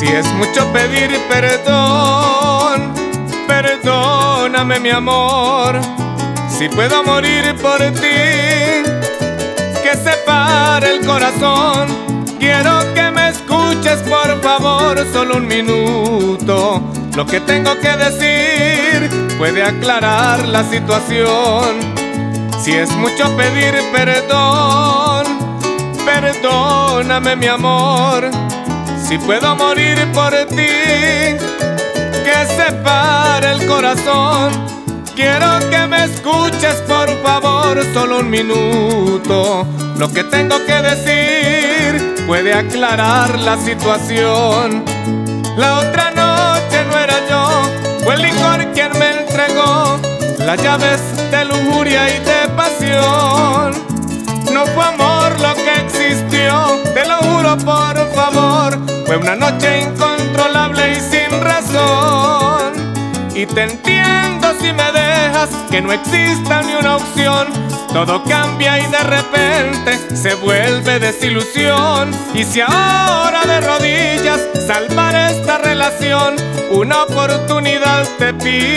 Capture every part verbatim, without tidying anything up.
Si es mucho pedir perdón, perdóname mi amor. Si puedo morir por ti, que se pare el corazón. Quiero que me escuches por favor, solo un minuto. Lo que tengo que decir puede aclarar la situación. Si es mucho pedir perdón, perdóname mi amor. Si puedo morir por ti, que se pare el corazón. Quiero que me escuches por favor, solo un minuto. Lo que tengo que decir puede aclarar la situación. La otra noche no era yo, fue el licor quien me entregó las llaves de lujuria y de pasión. No fue amor lo que existió, te lo juro por favor. Fue una noche incontrolable y sin razón. Y te entiendo si me dejas, que no exista ni una opción. Todo cambia y de repente se vuelve desilusión. Y si ahora de rodillas salvar esta relación, una oportunidad te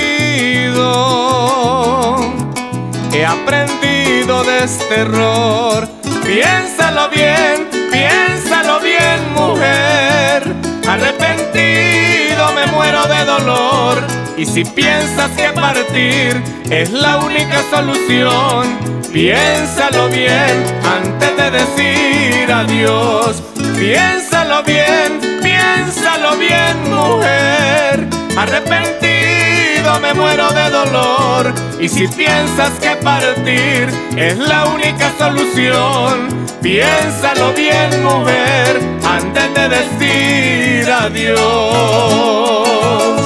pido. He aprendido de este error. Piénsalo bien, piénsalo bien, mujer. Arrepentido me muero de dolor. Y si piensas que partir es la única solución, piénsalo bien antes de decir adiós. Piénsalo bien, piénsalo bien, mujer. Arrepentido me muero de dolor. Y si piensas que partir es la única solución, piénsalo bien, mujer, antes de decir adiós.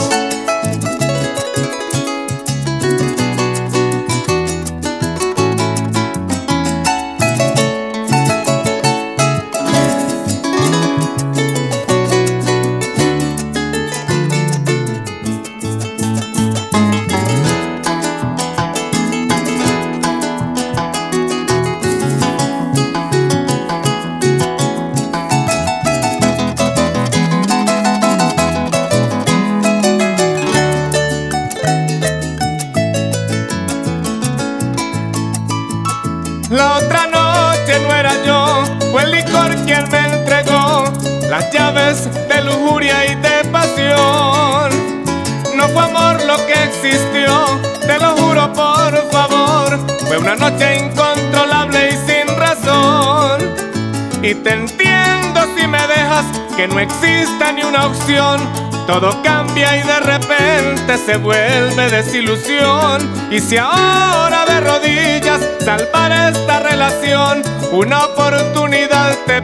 La otra noche no era yo, fue el licor quien me entregó las llaves de lujuria y de pasión. No fue amor lo que existió, te lo juro por favor. Fue una noche incontrolable y sin razón. Y te entiendo si me dejas, que no exista ni una opción. Todo cambia y de repente se vuelve desilusión. Y si ahora de rodillas salvar esta relación, una oportunidad te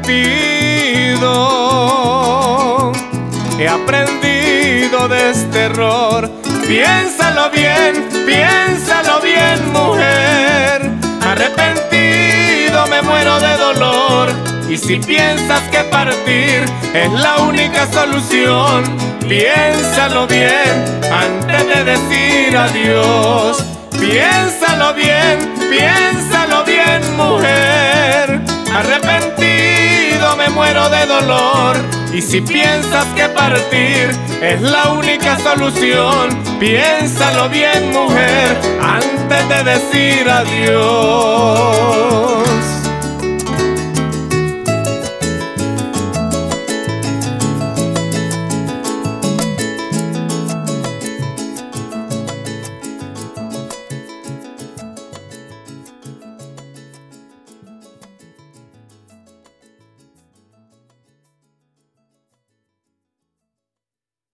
pido. He aprendido de este error. Piénsalo bien, piénsalo bien, mujer. Arrepentido me muero de dolor. Y si piensas que partir es la única solución, piénsalo bien antes de decir adiós. Piénsalo bien, piénsalo bien, mujer. Arrepentido me muero de dolor. Y si piensas que partir es la única solución, piénsalo bien, mujer, antes de decir adiós.